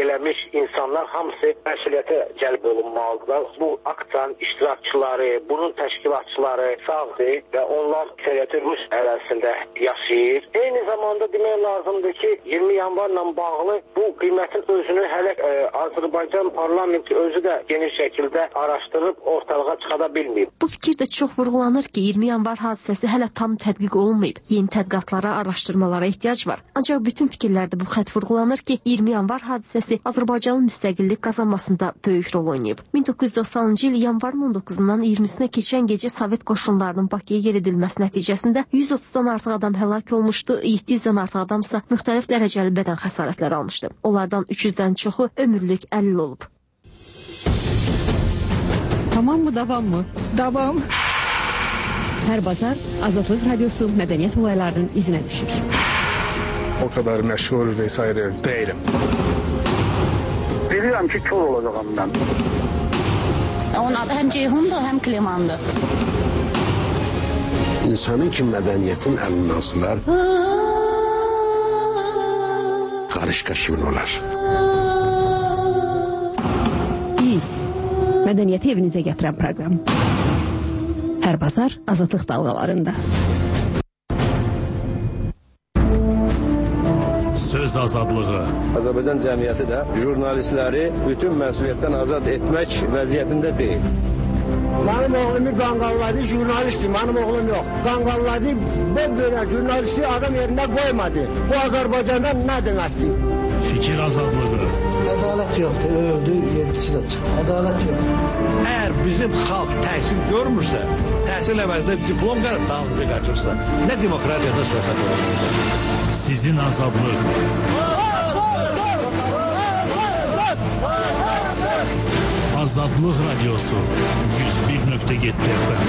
eləmiş insanlar hamısı məsuliyyətə cəlb olunmalıdırlar. Bu aktın iştirakçıları, bunun təşkilatçıları sağdır və onlar Rus ərazisində yaşayır. Eyni zamanda demək lazımdır ki, 20 yanvarla bağlı bu qiymətin özünü hələ Azərbaycan parlamenti özü də geniş şəkildə araşdırıb ortalığa çıxada bilməyib. Bu fikir də çox vurğulanır ki, 20 yanvar hadisəsi hələ tam tədqiq olunmayıb. Yeni tədqiqatlara, araşdırmalara ehtiyac var. Ancaq bütün fikirlərdə bu xətt vurğulanır ki, 20 yanvar hadisəsi Azərbaycanın müstəqillik qazanmasında böyük rol oynayıb. 1990-cı il yanvarın 19-dan 20-sinə keçən gecə Sovet qoşunlarının Bakıya yeridilməsi nəticəsində 130-dan artıq adam həlak olmuşdu, 700-dən artıq adam isə müxtəlif dərəcəli bədən xəsarətləri almışdı. Onlardan 300-dən çoxu ömürlük 50 olub. Tamam mı, davam mı? Davam. Hər bazar Azadlıq Radyosu mədəniyyət olaylarının izinə düşür. O kadar məşhur vesaire değilim. Bilirəm ki, kör olacağım mən. Onun adı həm Ceyhundur, həm Klimandır. İnsanın ki mədəniyyətin əlindən asılar, qarışqa kimin olar? Biz mədəniyyəti evinizə gətirən proqram. Hər bazar Azadlıq dalğalarında. Söz azadlığı. Azərbaycan cəmiyyəti də jurnalistləri bütün məsuliyyətdən azad etmək vəziyyətində deyil. Mənim oğlumu qanqalladı, jurnalistdir, mənim oğlum yox. Qanqalladı, böyle jurnalisti adam yerində qoymadı. Bu Azərbaycanda nə deməkdir? Fikir azadlığı. Ədalət yoxdur, öldü, yedisi də çıxır. Ədalət yoxdur. Əgər bizim xalq təhsil görmürsə, təhsil əvəzində diplom qərib dağınca qaçırsa, nə demokratiyadan söhbət olur? Sizin azadlıq. Azadlıq Radyosu 101.7 FM.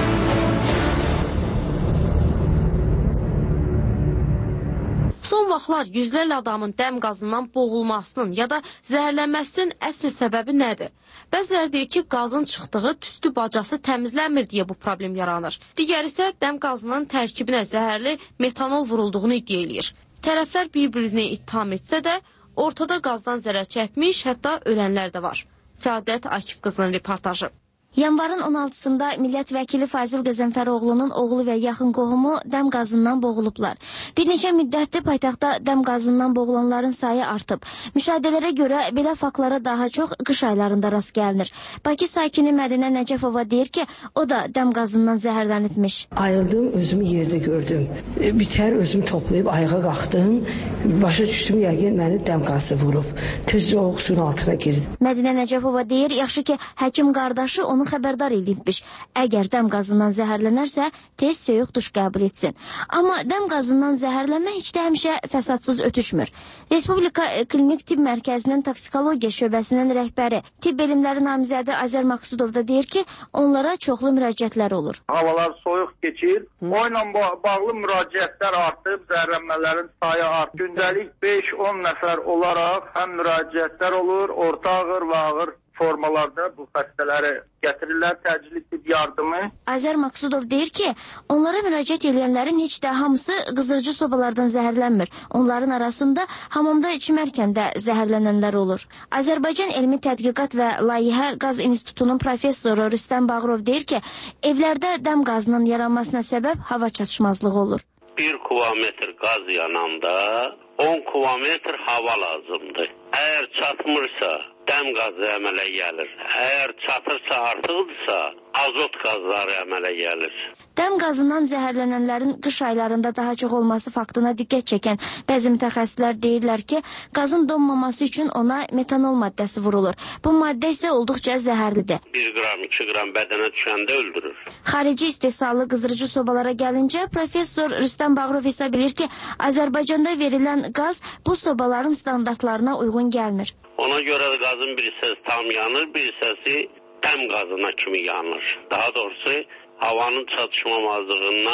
Son vaxtlar yüzlərlə adamın dəm qazından boğulmasının ya da zəhərlənməsinin əsl səbəbi nədir? Bəziləri deyir ki, qazın çıxdığı tüstü bacası təmizlənmir deyə bu problem yaranır. Digəri isə dəm qazının tərkibinə zəhərli metanol vurulduğunu iddia eləyir. Tərəflər bir-birini ittiham etsə də, ortada qazdan zərər çəkmiş, hətta ölənlər də var. Səadət Akif qızının reportajı. Yanvarın 16-sında millət vəkili Fazil Qəzənfəroğlu'nun oğlu və yaxın qohumu dəm qazından boğulublar. Bir neçə müddətdir paytaxtda dəm qazından boğulanların sayı artıb. Müşahidələrə görə belə faktlara daha çox qış aylarında rast gəlinir. Bakı sakini Mədinə Nəcəfova deyir ki, o da dəm qazından zəhərlənibmiş. Ayıldım, özümü yerdə gördüm. Bitər özümü toplayıb ayağa qalxdım. Başa düşdüm, yəqin məni dəm qazı vurub. Tez soğuk suyun altına girdim. Mədinə Nəcəfova deyir, yaxşı ki, həkim qardaşı onu xəbərdar edibmiş. Əgər dəm qazından zəhərlənərsə, tez soyuq duş qəbul etsin. Amma dəm qazından zəhərlənmə heç də həmişə fəsadsız ötüşmür. Respublika Klinik Tibb Mərkəzinin toksikologiya şöbəsinin rəhbəri, tibb elmləri namizədi Azər Maqsudov da deyir ki, onlara çoxlu müraciətlər olur. Havalar soyuq keçir, o ilə bağlı müraciətlər artıb, zəhərlənmələrin sayı artıb. Gündəlik 5-10 nəfər olaraq həm müraciətlər olur, orta ağır və ağır formalarda bu xəstələri gətirirlər, təcili tibb yardımı. Azər Maqsudov deyir ki, onlara müraciət edənlərin heç də hamısı qızdırıcı sobalardan zəhərlənmir. Onların arasında hamamda içmərkən də zəhərlənənlər olur. Azərbaycan Elmi Tədqiqat və Layihə Qaz İnstitutunun professoru Rüstəm Bağırov deyir ki, evlərdə dəm qazının yaranmasına səbəb hava çatışmazlığı olur. 1 kubometr qaz yananda 10 kubometr hava lazımdır. Əgər çatmırsa, dəm qazı əmələ gəlir. Əgər çatırsa, artıqdırsa, azot qazları əmələ gəlir. Dəm qazından zəhərlənənlərin qış aylarında daha çox olması faktına diqqət çəkən bəzi mütəxəssislər deyirlər ki, qazın donmaması üçün ona metanol maddəsi vurulur. Bu maddə isə olduqca zəhərlidir. 1 qram, 2 qram bədənə düşəndə öldürür. Xarici istehsalı qızdırıcı sobalara gəlincə, professor Rüstəm Bağırov hesab edir ki, Azərbaycanda verilən qaz bu sobaların standartlarına uyğun gəlmir. Ona görə də qazın bir hissəsi tam yanır, bir hissəsi dəm qazına kimi yanır. Daha doğrusu havanın çatışmamazlığından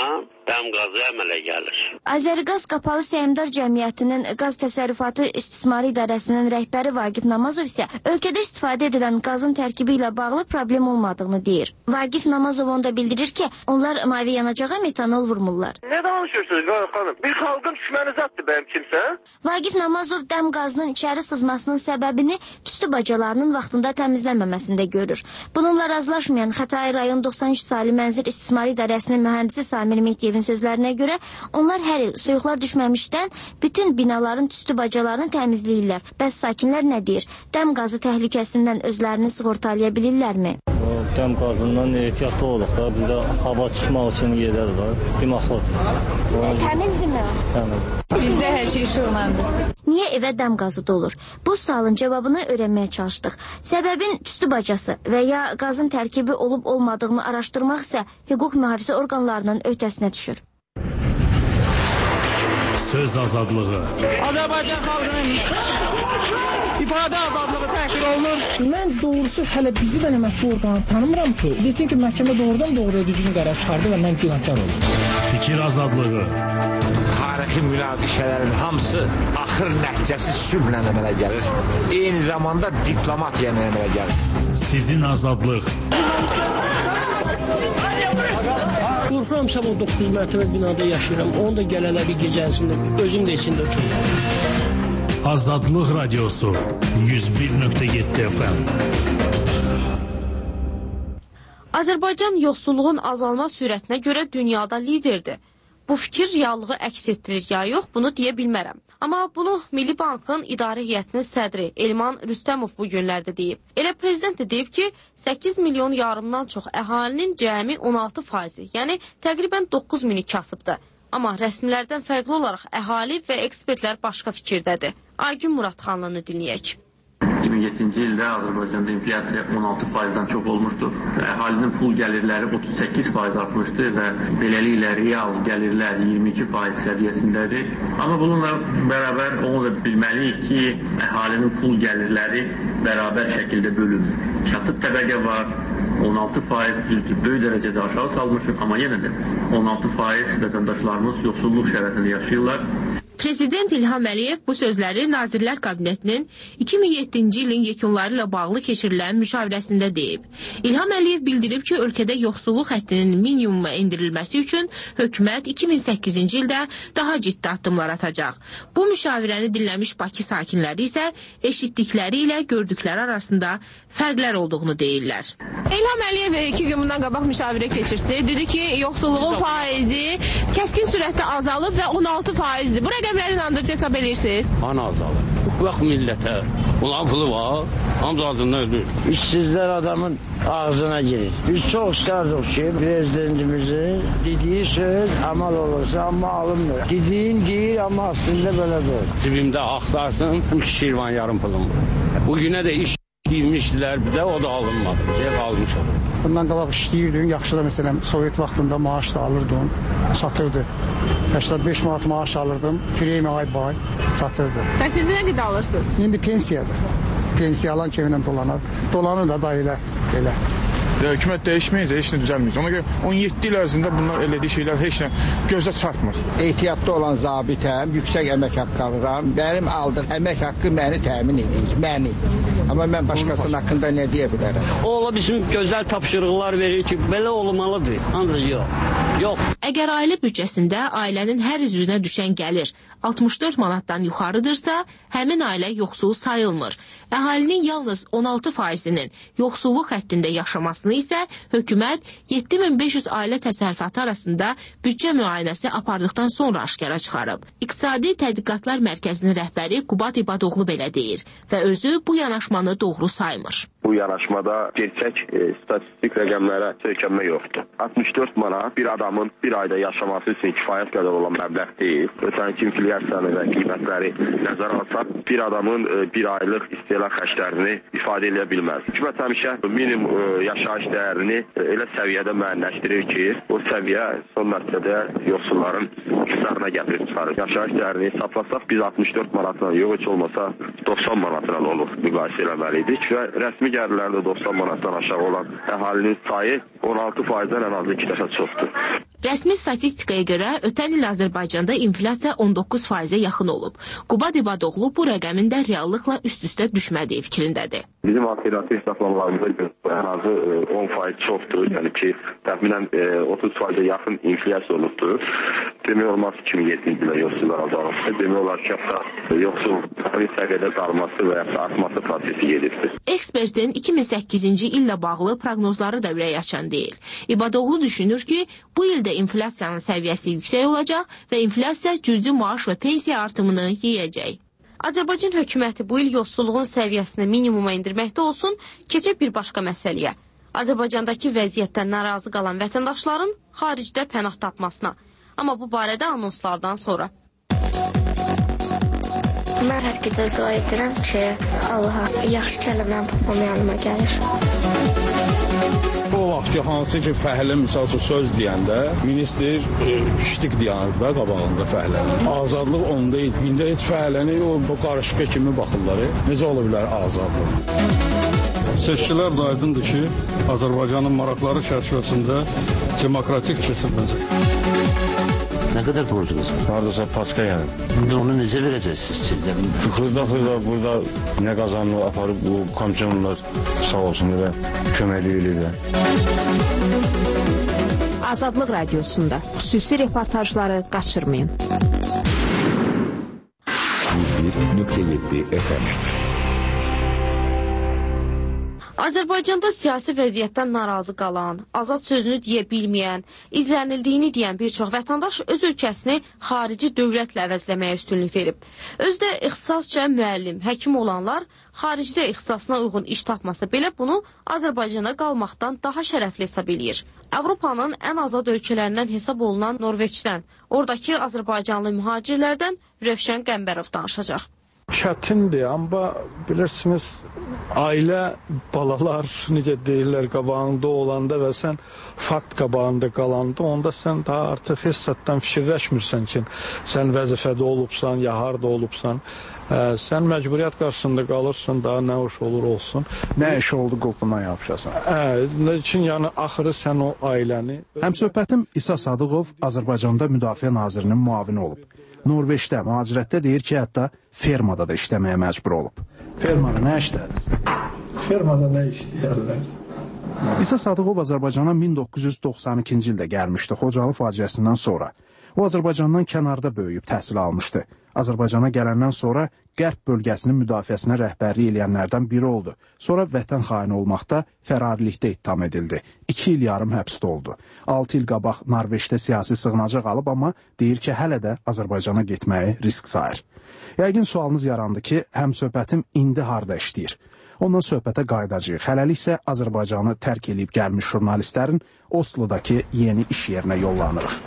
dəm qazı əmələ gəlir. Azərqaz Qapalı Səhmdar Cəmiyyətinin Qaz Təsərrüfatı İstismarı İdarəsinin rəhbəri Vaqif Namazov isə ölkədə istifadə edilən qazın tərkibi ilə bağlı problem olmadığını deyir. Vaqif Namazov onda bildirir ki, onlar mavi yanacağa metanol vurmurlar. Nə danışırsınız xanım? Bir xalqın düşməni zətdir bəyəm kimsə? Vaqif Namazov dəm qazının içəri sızmasının səbəbini tüstü bacalarının vaxtında təmizlənməməsində görür. Bununla razılaşmayan Xətai rayon 93 saylı Mənzil İstismarı İdarəsinin mühəndisi Samir Mehdiyevin sözlərinə görə onlar hər il soyuqlar düşməmişdən bütün binaların tüstü bacalarını təmizləyirlər. Bəs sakinlər nə deyir? Dəm qazı təhlükəsindən özlərini sığortalaya bilirlərmi? Dəm qazından ehtiyatlı oluq da, bizdə hava çıxmaq üçün yerlər var. Dimaxot. Təmizdirmi? Təmiz. Bizdə hər şey işıqlandır. Niyə evə dəm qazı dolur? Bu sualın cavabını öyrənməyə çalışdıq. Səbəbin tüstü bacası və ya qazın tərkibi olub-olmadığını araşdırmaq isə hüquq mühafizə orqanlarının öhdəsinə düşür. Söz azadlığı. Azərbaycan xalqının ifadə azadlığı təhqir olunur. Mən doğrusu hələ bizi də məhkəmə orqanı tanımıram ki, desin ki, məhkəmə doğrudan-doğruya düzgün qərar çıxardı və mən günahkar oldum. Fikir azadlığı. Tarixi münaqişələrin hamısı axır nəticəsi sülhlə əmələ gəlir. Eyni zamanda diplomatiya əmələ gəlir. Sizin azadlıq. Qorxuramsa o 9 mərtəbə binada yaşayıram. Onu da gələlə bir gecəsində özüm də içində uçurum. Azadlıq Radiosu 101.7 FM. Azərbaycan yoxsulluğun azalma sürətinə görə dünyada liderdir. Bu fikir reallığı əks etdirir ya yox, bunu deyə bilmərəm. Amma bunu Milli Bankın İdarə Heyətinin sədri Elman Rüstəmov bu günlərdə deyib. Elə prezident də deyib ki, 8 milyon yarımdan çox əhalinin cəmi 16%, yəni təqribən 9 mini kasıbdır. Amma rəsmilərdən fərqli olaraq əhali və ekspertlər başqa fikirdədir. Aygün Muradxanlını dinləyək. 2007-ci ildə Azərbaycanda inflyasiya 16%-dan çox olmuşdur. Əhalinin pul gəlirləri 38% artmışdı və beləliklə real gəlirlər 22% səviyyəsindədir. Amma bununla bərabər onu da bilməliyik ki, əhalinin pul gəlirləri bərabər şəkildə bölünür. Kasıb təbəqə var, 16% düzdür, böyük dərəcədə aşağı salmışıq, amma yenə də 16% vətəndaşlarımız yoxsulluq şəraitində yaşayırlar. Prezident İlham Əliyev bu sözləri Nazirlər Kabinetinin 2007-ci ilin yekunları ilə bağlı keçirilən müşavirəsində deyib. İlham Əliyev bildirib ki, ölkədə yoxsulluq həddinin minimuma endirilməsi üçün hökumət 2008-ci ildə daha ciddi addımlar atacaq. Bu müşavirəni dinləmiş Bakı sakinləri isə eşitdikləri ilə gördükləri arasında fərqlər olduğunu deyirlər. İlham Əliyev 2 gün bundan qabaq müşavirə keçirdi. Dedi ki, yoxsulluğun faizi kəskin sürətdə azalıb və 16%-dir. Bu rəqəmləri inandırıcı hesab edirsiniz? Ana azalır. Bax millətə, onların pulu var, hamısı adından ölür. İşsizlər adamın ağzına girir. Biz çox istərdik ki, prezidentimizin dediyi söz əməl olursa, amma alınmır. Dediyin deyir, amma aslında belə deyil. Cibimdə axtarsın, 2 şirvan yarım pulum var. Bugünə də iş deyilmişdilər, bir də o da alınmadı. Ev almış olur. Bundan qabaq işləyirdin, yaxşı da məsələn, Sovet vaxtında maaş da alırdın, satırdı. 85 manat maaş alırdım, premi ay çatırdı. Bəs indi nə qədər alırsınız? İndi pensiyadır. Pensiya alan kiminlə dolanır. Dolanır da elə. Hökumət dəyişməyəcək, heç nə düzəlməyəcək. Ona görə 17 il ərzində bunlar elədiyi şeylər heç nə gözə çarpmır. Ehtiyatlı olan zabitəm, yüksək əmək haqqı alıram. Mənim aldığım əmək haqqı məni təmin edir, məni. Amma mən başqasının haqqında nə deyə bilərəm? Ola bizim gözəl tapşırıqlar verir ki, belə olmalıdır, ancaq yox. Əgər ailə büdcəsində ailənin hər üzvünə düşən gəlir 64 manatdan yuxarıdırsa, həmin ailə yoxsul sayılmır. Əhalinin yalnız 16%-nin yoxsulluq həddində yaşamasını isə hökumət 7500 ailə təsərrüfatı arasında büdcə müayinəsi apardıqdan sonra aşkara çıxarıb. İqtisadi Tədqiqatlar Mərkəzinin rəhbəri Qubat İbadoğlu belə deyir və özü bu yanaşmanı doğru saymır. Bu yanaşmada gerçək statistik rəqəmlərə söykənmə yoxdur. 64 manat bir adamın bir ayda yaşaması üçün kifayət qədər olan məbləğ deyil. Ötənki inflyasiyanı və qiymətləri nəzərə alsaq, bir adamın bir aylıq istehlak xərclərini ifadə edə bilməz. Hökumət həmişə minimum yaşayış dəyərini elə səviyyədə müəyyənləşdirir ki, o səviyyə son nəticədə yoxsulların qisarına gətirib çıxarır. Yaşayış dəyərini hesablasaq, biz 64 manatla yox, heç olmasa 90 manatla olur müqayisə eləməliydik və rəsmi gəlirlərdə 90 manatdan aşağı olan əhalinin sayı 16%-dən ən azı 2 dəfə çoxdur. Rəsmi statistikaya görə ötən il Azərbaycanda inflyasiya 19%-ə yaxın olub. Qubad İbadoğlu bu rəqəmin də reallıqla üst-üstə düşmədiyi fikrindədir. Bizim alternativ hesablamamıza görə ən azı 10% çoxdur. Yəni ki, təxminən 30%-ə yaxın inflyasiya olubdur. Demək olmaz 2007-ci ilə yoxsullar azalması. Demək olar ki, hətta yoxsulluğun səviyyədə qalması və ya artması prosesi gedirdir. Ekspertin 2008-ci illə bağlı proqnozları da ürək açan deyil. İbadoğlu düşünür ki, bu ildə inflyasiyanın səviyyəsi yüksək olacaq və inflyasiya cüzi maaş və pensiya artımını yeyəcək. Azərbaycan hökuməti bu il yoxsulluğun səviyyəsini minimuma indirməkdə olsun, keçək bir başqa məsələyə. Azərbaycandakı vəziyyətdən narazı qalan vətəndaşların xaricdə pənah tapmasına. Amma bu barədə anonslardan sonra. Mən hər gecə dua edirəm ki, Allaha yaxşı kəlmədən papam yanıma gəlir. O vaxt ki, hansı ki, fəhlə misal üçün söz deyəndə, minister ştik deyənir və qabağında fəhlənin. Azadlıq onda idi. İndi heç fəhləni o qarışqa kimi baxırlar. Necə ola bilər azadlıq? Seçkilər də aydındır ki, Azərbaycanın maraqları çərçivəsində demokratik keçiriləcək. Nə qədər borcunuz var? Haradasa paska yəni. İndi onu necə verəcəksiniz? Xırda burada nə qazanını aparıb bu komissiyonlar sağ olsun və köməkli eləyirlər. Azadlıq Radiosunda xüsusi reportajları qaçırmayın. 101.7 FM. Azərbaycanda siyasi vəziyyətdən narazı qalan, azad sözünü deyə bilməyən, izlənildiyini deyən bir çox vətəndaş öz ölkəsini xarici dövlətlə əvəzləməyə üstünlük verib. Özdə ixtisasca müəllim, həkim olanlar xaricdə ixtisasına uyğun iş tapmasa belə bunu Azərbaycana qalmaqdan daha şərəfli hesab eləyir. Avropanın ən azad ölkələrindən hesab olunan Norveçdən, oradakı Azərbaycanlı mühacirlərdən Rövşən Qəmbərov danışacaq. Çətindir, amma bilirsiniz, ailə, balalar, necə deyirlər, qabağında olanda və sən fakt qabağında qalanda, onda sən daha artıq hissatdan fikirləşmirsən ki, sən vəzifədə olubsan, ya harda olubsan. Sən məcburiyyət qarşısında qalırsan, daha nə iş olur olsun. Nə iş oldu, qulpundan yapışasan. Üçün, yəni, axırı sən o ailəni... Həmsöhbətim İsa Sadıqov Azərbaycanda Müdafiə Nazirinin müavini olub. Norveçdə, mühacirətdə deyir ki, hətta fermada da işləməyə məcbur olub. Fermada nə işlədir? Fermada nə işləyərlər? İsa Sadıqov Azərbaycana 1992-ci ildə gəlmişdi, Xocalı faciəsindən sonra. O, Azərbaycandan kənarda böyüyüb təhsil almışdı. Azərbaycana gələndən sonra Qərb bölgəsinin müdafiəsinə rəhbərlik eləyənlərdən biri oldu. Sonra vətən xaini olmaqda fərarilikdə ittiham edildi. 2 il yarım həbsdə oldu. 6 il qabaq Norveçdə siyasi sığınacaq alıb, amma deyir ki, hələ də Azərbaycana getməyi risk sayır. Yəqin sualınız yarandı ki, həmsöhbətim indi harda işləyir? Ondan söhbətə qaydacağıq. Hələlik isə Azərbaycanı tərk edib gəlmiş jurnalistlərin Oslodakı yeni iş yerinə yollanırıq.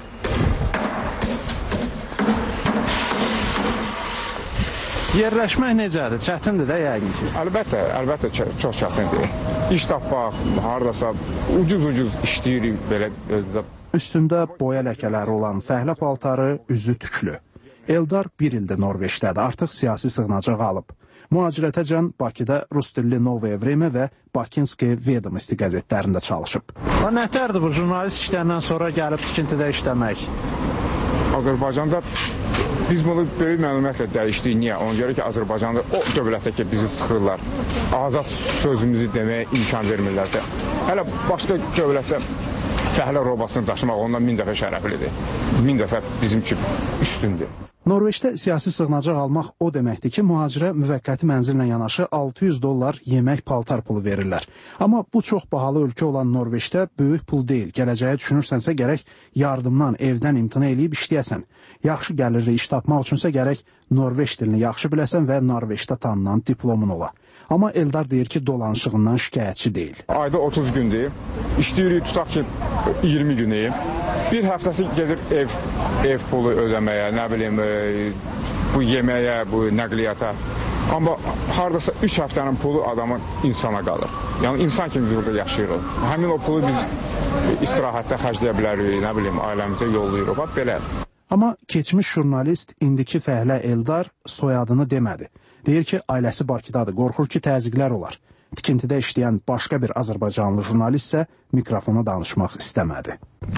Yerləşmək necədir? Çətindir də yəqin ki. Əlbəttə çox çətindir. İş tapmaq, haradasa ucuz işləyirik belə. Üstündə boya ləkələri olan fəhlə paltarı, üzü tüklü. Eldar 1 ildir Norveçdədir, artıq siyasi sığınacaq alıb. Mühacirətəcən Bakıda Rustilli Novaya Vremya və Bakinski Vedomosti qəzetlərində çalışıb. Nətərdir bu jurnalist işlərindən sonra gəlib tikintidə işləmək? Azərbaycanda biz bunu böyük məlumatla dəyişdik. Niyə? Ona görə ki, Azərbaycanda o dövlətdə ki, bizi sıxırlar. Azad sözümüzü deməyə imkan vermirlərsə. Hələ başqa dövlətdə fəhlə robasını daşımaq ondan 1000 dəfə şərəflidir. 1000 dəfə bizim üçün üstündür. Norveçdə siyasi sığınacaq almaq o deməkdir ki, mühacirə müvəqqəti mənzillə yanaşı $600 yemək paltar pulu verirlər. Amma bu çox bahalı ölkə olan Norveçdə böyük pul deyil. Gələcəyə düşünürsənsə gərək yardımdan, evdən imtina eləyib işləyəsən. Yaxşı gəlirli iş tapmaq üçünsə gərək Norveç dilini yaxşı biləsən və Norveçdə tanınan diplomun ola. Amma Eldar deyir ki, dolanışığından şikayətçi deyil. Ayda 30 gündür, işləyirik, tutaq ki, 20 günü. Bir həftəsi gedir ev pulu ödəməyə, nə bilim, bu yeməyə, bu nəqliyyata. Amma haradasa 3 həftənin pulu adamın insana qalır. Yəni, insan kimi burada yaşayırıq. Həmin o pulu biz istirahətdə xərcləyə bilərik, nə bilim, ailəmizə yollayırıq, belə. Amma keçmiş jurnalist, indiki fəhlə Eldar soyadını demədi. Deyir ki, ailəsi Bakıdadır, qorxur ki, təzyiqlər olar. Tikintidə işləyən başqa bir azərbaycanlı jurnalist isə mikrofona danışmaq istəmədi.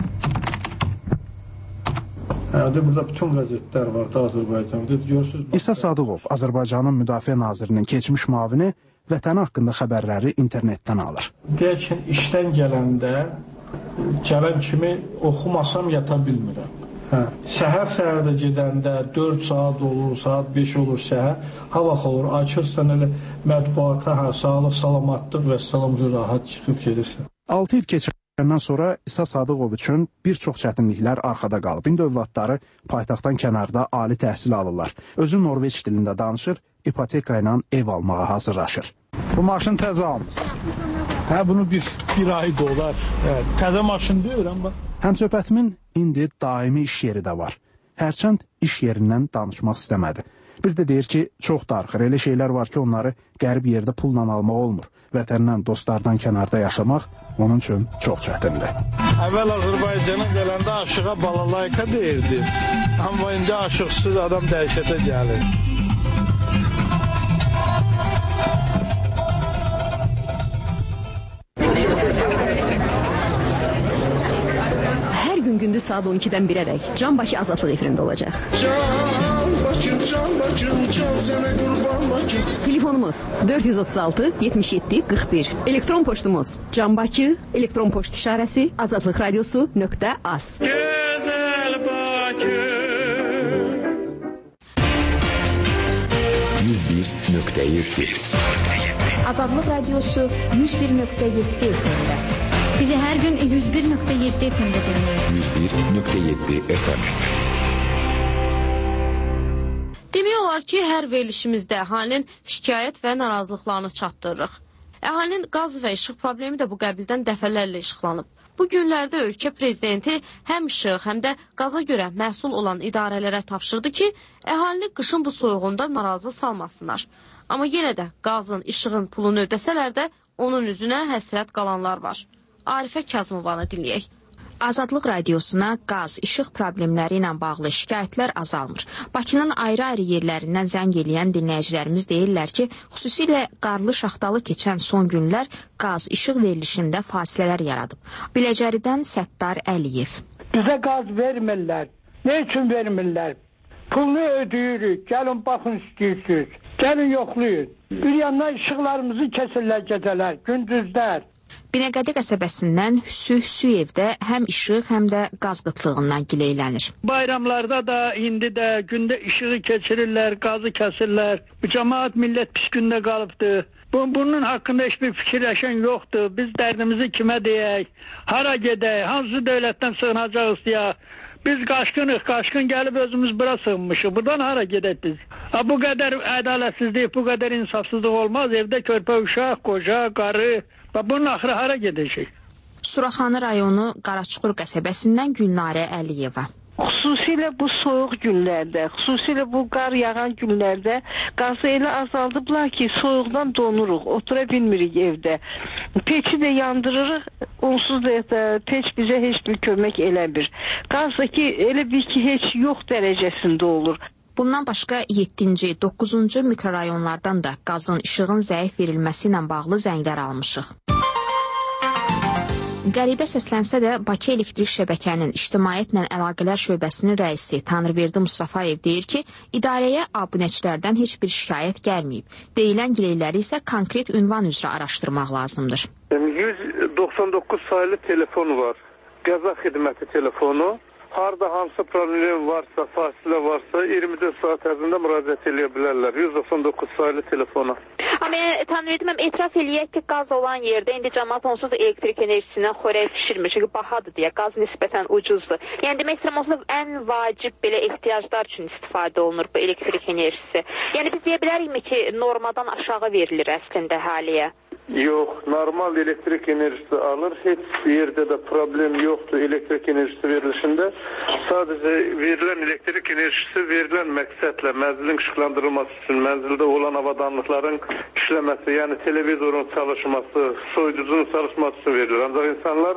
Burada bütün qəzetlər var da Azərbaycanda. İsa Sadıqov, Azərbaycanın Müdafiə Nazirinin keçmiş müavini, vətəni haqqında xəbərləri internetdən alır. Deyək ki, işdən gələndə, gələn kimi oxumasam yata bilmirəm. Səhər-səhərdə gedəndə 4 saat olur, saat 5 olur səhər, hava olur, açırsan elə mətbuata, sağlıq, salamatlıq və salam rahat çıxıb gedirsən. 6 il keçəndən sonra İsa Sadıqov üçün bir çox çətinliklər arxada qalıb. İndi övladları paytaxtdan kənarda ali təhsil alırlar. Özü Norveç dilində danışır, ipoteka ilə ev almağa hazırlaşır. Bu maşını təzə almışsınız. Bunu bir ay dolar. Təzə maşın deyirəm bax. Həmsöhbətimin indi daimi iş yeri də var. Hərçənd iş yerindən danışmaq istəmədi. Bir də deyir ki, çox darıxır. Elə şeylər var ki, onları qərib yerdə pulla almaq olmur. Vətəndən, dostlardan kənarda yaşamaq onun üçün çox çətindir. Əvvəl Azərbaycana gələndə aşığa balalayka deyirdi. Amma indi aşıqsız adam dəhşətə gəlir. Hər gün gündüz saat 12-dən 1-ədək Can Bakı Azadlıq efirində olacaq. Can Bakı, can sənə qurban Bakı. Telefonumuz 436 77 41. Elektron poçtumuz canbakı, elektron poçt işarəsi azadlıqradiosu.az. Gözəl Bakı. 101.7 Azadlıq Radiosu 101.7 FM-də. Bizi hər gün 101.7 FM-də dinləyin. 101.7 FM. Demək olar ki, hər verilişimizdə əhalinin şikayət və narazılıqlarını çatdırırıq. Əhalinin qaz və işıq problemi də bu qəbildən dəfələrlə işıqlanıb. Bu günlərdə ölkə prezidenti həm işıq, həm də qaza görə məsul olan idarələrə tapşırdı ki, əhalini qışın bu soyuğunda narazı salmasınlar. Amma yenə də qazın, işığın pulunu ödəsələr də onun üzünə həsrət qalanlar var. Arifə Kazımovanı dinləyək. Azadlıq Radiosuna qaz, işıq problemləri ilə bağlı şikayətlər azalmır. Bakının ayrı-ayrı yerlərindən zəng eləyən dinləyicilərimiz deyirlər ki, xüsusilə qarlı şaxtalı keçən son günlər qaz, işıq verilişində fasilələr yaradıb. Biləcəridən Səttar Əliyev. Bizə qaz vermirlər. Ne üçün vermirlər? Pulunu ödəyirik. Gəlin baxın istəyirsiniz. Gəlin yoxlayın. Bir yandan işıqlarımızı kəsirlər gecələr, gündüzlər. Binəqədi qəsəbəsindən Hüsüyevdə həm işıq, həm də qaz qıtlığından gileylənir. Bayramlarda da, indi də gündə işığı keçirirlər, qazı kəsirlər. Bu cəmaat millət pis gündə qalıbdı. Bunun haqqında heç bir fikirləşən yoxdur. Biz dərdimizi kimə deyək, hara gedək, hansı dövlətdən sığınacağız deyə. Biz qaşqın gəlib özümüz bura sığınmışıq. Buradan hara gedək biz? Bu qədər ədalətsizlik, bu qədər insafsızlıq olmaz. Evdə körpə uşaq, qoca, qarı. Bunun axırı hara gedəcək? Suraxanı rayonu Qaraçuxur qəsəbəsindən Gülnarə Əliyeva. Xüsusilə bu soyuq günlərdə, xüsusilə bu qar yağan günlərdə qazı elə azaldıblar ki, soyuqdan donuruq, otura bilmirik evdə. Peçi də yandırırıq, onsuz da peç bizə heç bir kömək eləmir. Qaz da ki, elə bir ki, heç yox dərəcəsində olur. Bundan başqa 7-ci, 9-cu mikrorayonlardan da qazın, işığın zəif verilməsi ilə bağlı zənglər almışıq. Qəribə səslənsə də Bakı Elektrik Şəbəkənin İctimaiyyətlə Əlaqələr Şöbəsinin rəisi Tanrıverdi Mustafayev deyir ki, idarəyə abunəçilərdən heç bir şikayət gəlməyib. Deyilən gileyləri isə konkret ünvan üzrə araşdırmaq lazımdır. 199 sayılı telefon var. Qəza xidməti telefonu. Harada hansı problem varsa, fasilə varsa 24 saat ərzində müraciət edə bilərlər. 199 sayılı telefona. Amma Tanrıverdim, etiraf eləyək ki, qaz olan yerdə indi cəmaat onsuz da elektrik enerjisindən xörək pişirmir. Çünki bahadır deyə, qaz nisbətən ucuzdur. Yəni demək istəyirəm, onsuz da ən vacib belə ehtiyaclar üçün istifadə olunur bu elektrik enerjisi. Yəni biz deyə bilərikmi ki, normadan aşağı verilir əslində əhaliyə? Yox, normal elektrik enerjisi alır. Heç yerdə də problem yoxdur elektrik enerjisi verilişində. Sadəcə verilən elektrik enerjisi verilən məqsədlə mənzilin işıqlandırılması üçün, mənzildə olan avadanlıqların işləməsi, yəni televizorun çalışması, soyuducunun çalışması üçün verilir. Ancaq insanlar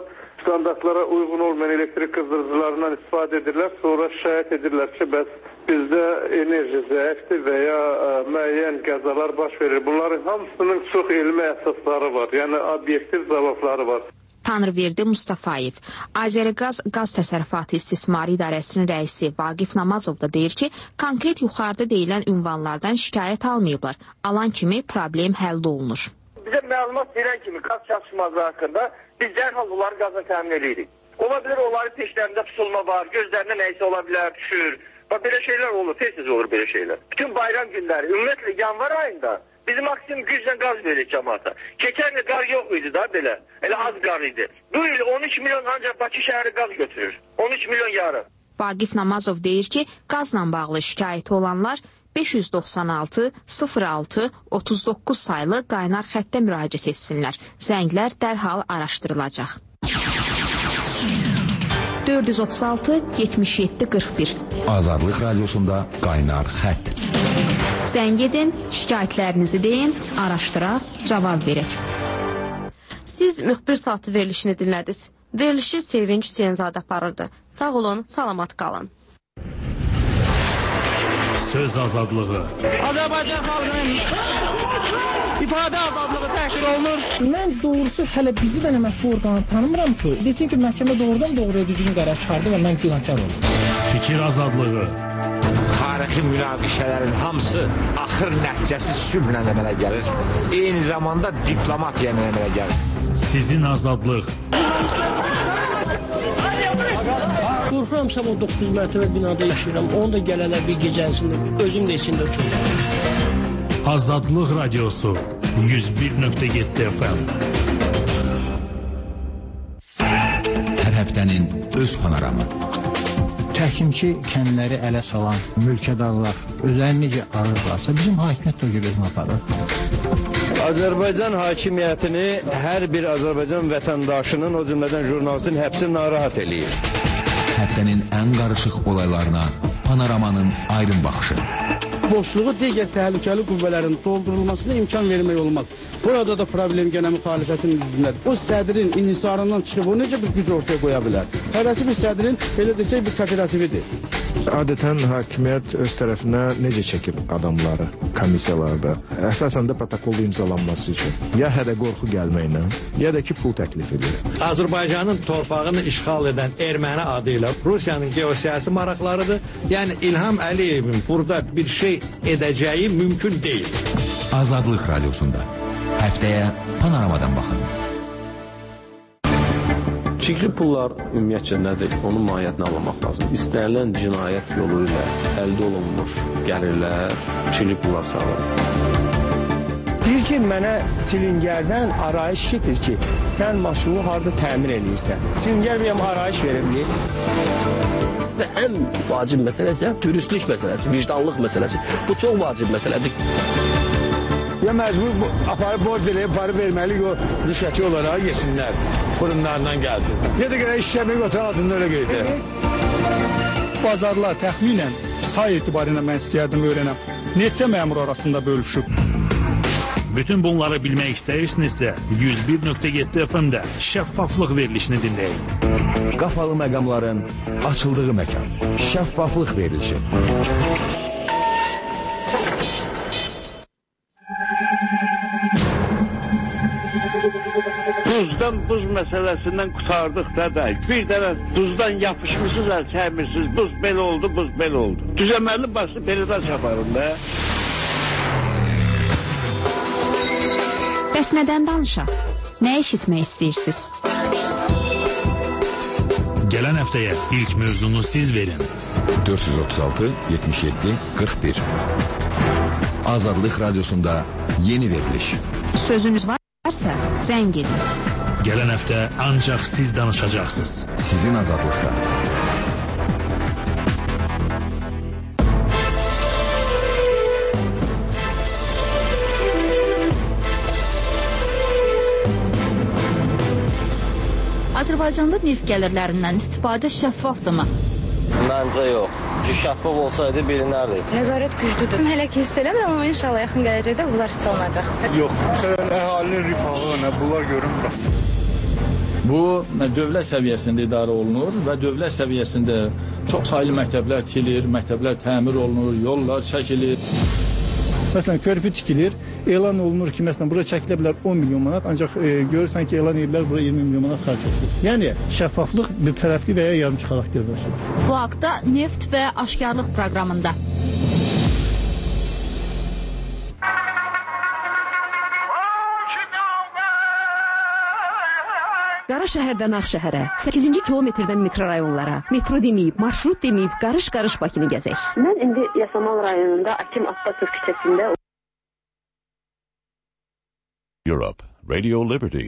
standartlara uyğun olmayan elektrik qızdırıcılarından istifadə edirlər. Sonra şikayət edirlər ki, bəs bizdə enerji zəifdir və ya müəyyən qəzalar baş verir. Bunların hamısının çox elmi əsasları var. Yəni obyektiv cavabları var. Tanrıverdi Mustafayev, Azəriqaz Qaz Təsərrüfatı İstismarı İdarəsinin rəisi Vaqif Namazov da deyir ki, konkret yuxarıda deyilən ünvanlardan şikayət almayıblar. Alan kimi problem həll olunur. Bizə məlumat verən kimi qaz çatışmazlığı haqqında biz dərhal onları qazla təmin edirik. Ola bilər onların peşlərində tutulma var, gözlərində nəysə ola bilər, düşür. Belə şeylər olur, tez-tez olur belə şeylər. Bütün bayram günləri, ümumiyyətlə yanvar ayında biz maksimum güclə qaz veririk cəmaata. Keçən il qaz yox idi da belə, elə az qaz idi. Bu il 13 milyon ancaq Bakı şəhəri qaz götürür, 13 milyon yarım. Vaqif Namazov deyir ki, qazla bağlı şikayəti olanlar 596 06 39 saylı qaynar xəttə müraciət etsinlər. Zənglər dərhal araşdırılacaq. 436 77 41 Azadlıq Radiosunda qaynar xətt. Zəng edin, şikayətlərinizi deyin, araşdıraq, cavab verək. Siz müxbir saatı verilişini dinlədiniz. Verilişi Sevinç Hüseynzadə aparırdı. Sağ olun, salamat qalın. Söz azadlığı. Azərbaycan xalqının ifadə azadlığı təhqir olunur. Mən doğrusu hələ bizi də əməkli orqanı tanımıram ki, desin ki, məhkəmə doğrudan doğruya düzgün qərar çıxardı və mən günahkar oldum. Fikir azadlığı. Tarixi münaqişələrin hamısı axır nəticəsi sülhlə əmələ gəlir. Eyni zamanda diplomatiya əmələ gəlir. Sizin azadlıq. Qorxuram, sabah 9 mərtəbə binada yaşayıram. Onu da gələnlər bir gecənsində, özüm də içində uçurum. Azadlıq Radiosu 101.7 FM. Hər həftənin öz panoramı. Təkinki kəndləri ələ salan mülkədarlar özlərini necə arırlarsa, bizim hakimiyyət də görürüz aparır. Azərbaycan hakimiyyətini hər bir Azərbaycan vətəndaşının, o cümlədən jurnalistin həbsi narahat eləyir. Həftənin ən qarışıq olaylarına panoramanın aydın baxışı. Boşluğu digər təhlükəli qüvvələrin doldurulmasına imkan vermək olmaz. Burada da problem gənə müxalifətin üzündədir. O sədrin inhisarından çıxıb o necə bir güc ortaya qoya bilər? Hərəsi bir sədrin, belə desək, bir kooperatividir. Adətən hakimiyyət öz tərəfinə necə çəkir adamları komissiyalarda? Əsasən də protokolda imzalanması üçün. Ya hədə qorxu gəlməklə, ya da ki, pul təklif edir. Azərbaycanın torpağını işğal edən erməni adı ilə Rusiyanın geosiyasi maraqlarıdır. Yəni İlham Əliyevin burada bir şey edəcəyi mümkün deyil. Azadlıq Radiosunda həftəyə panoramadan baxın. Çikli pullar ümumiyyətcə nədir? Onun mahiyyətini anlamaq lazım. İstənilən cinayət yolu ilə əldə olunmuş gəlirlər, çikli pullar sağlar. Deyir ki, mənə Çilingərdən arayış getir ki, sən maşını harada təmin edirsən. Çilingər bir arayış verir. Və ən vacib məsələsi dürüstlük məsələsi, vicdanlıq məsələsi. Bu çox vacib məsələdir. Ya məcbur aparıb borc eləyib, para verməli o rüşvəti olaraq yesinlər, burunlarından gəlsin. Ya da qədər işləmək otur altında öyle qeydir. Bazarlar təxminən say etibarıyla mən istəyərdim öyrənəm. Neçə məmur arasında bölüşüb? Bütün bunları bilmək istəyirsinizsə 101.7 FM-də şəffaflıq verilişini dinləyin. Qapalı məqamların açıldığı məkan. Şəffaflıq verilişi. Duzdan buz məsələsindən qutardıq da. Bir dənə duzdan yapışmışsınız, çəmirsiniz. Buz belə oldu, buz belə oldu. Düzəməli başlı belədən çaparım da. Bəs nədən danışaq? Nə eşitmək istəyirsiniz? Gələn həftəyə ilk mövzunu siz verin. 436 77 41 Azadlıq Radiosunda yeni veriliş. Sözünüz varsa zəng edin. Gələn həftə ancaq siz danışacaqsınız. Sizin azadlıqda. Azərbaycanda neft gəlirlərindən istifadə şəffafdırmı? Məncə yox. Çünki şəffaf olsaydı bilinərdi. Nəzarət güclüdür. Hələ ki hiss eləmirəm, amma inşallah yaxın gələcəkdə bunlar hiss olunacaq. Yox, məsələn, əhalinin rifahı, bunlar görünmür. Bu dövlət səviyyəsində idarə olunur və dövlət səviyyəsində çox saylı məktəblər tikilir, məktəblər təmir olunur, yollar çəkilir. Məsələn, körpü tikilir, elan olunur ki, məsələn, bura çəkilə bilər 10 milyon manat, ancaq görürsən ki, elan edilər bura 20 milyon manat xərc edilir. Yəni, şəffaflıq bir tərəfli və ya yarımçı xarakter daşıyır. Bu haqda Neft və Aşkarlıq proqramında. Qara şəhərdən Ağşəhərə, 8-ci kilometrdən mikrorayonlara, metro deməyib, marşrut deməyib, qarış-qarış Bakını gəzək. Mən indi Yasamal rayonunda Akim Atbatov küçəsində. Europe, Radio Liberty.